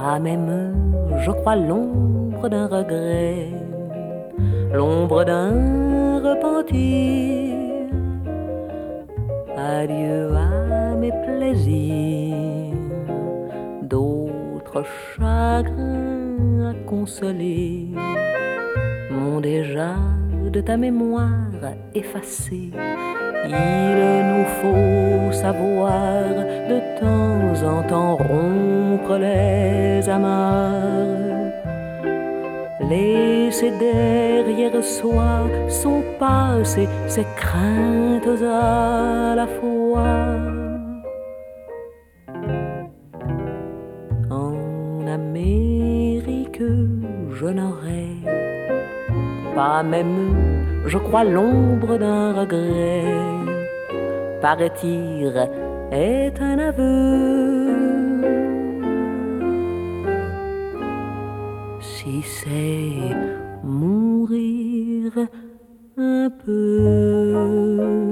pas même, je crois, l'ombre d'un regret, l'ombre d'un repentir. Adieu à mes plaisirs, d'autres chagrins à consoler m'ont déjà de ta mémoire effacé. Il nous faut savoir de temps en temps rompre les amarres, laisser derrière soi son passé, ses craintes à la fois. En Amérique, je n'aurai pas même, je crois, l'ombre d'un regret. Partir est un aveu. Si c'est mourir un peu.